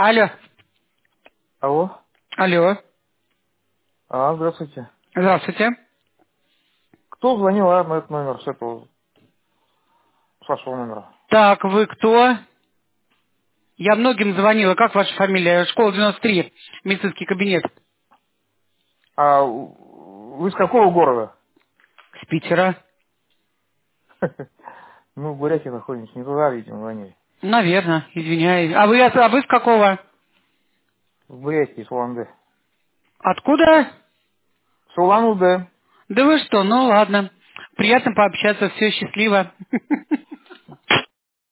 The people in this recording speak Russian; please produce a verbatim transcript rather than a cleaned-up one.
Алло. Алло. Алло. А, здравствуйте. Здравствуйте. Кто звонил, а, на этот номер с этого, с вашего номера? Так, вы кто? Я многим звонила. Как ваша фамилия? Школа девяносто три. Медицинский кабинет. А вы с какого города? С Питера. Ну, в Бурятии находимся, не туда, видимо, звонили. Наверное, извиняюсь. А вы, а вы с какого? В Бурятии, с Улан-Удэ. Откуда? С Улан-Удэ. Да вы что, ну ладно. Приятно пообщаться, все счастливо.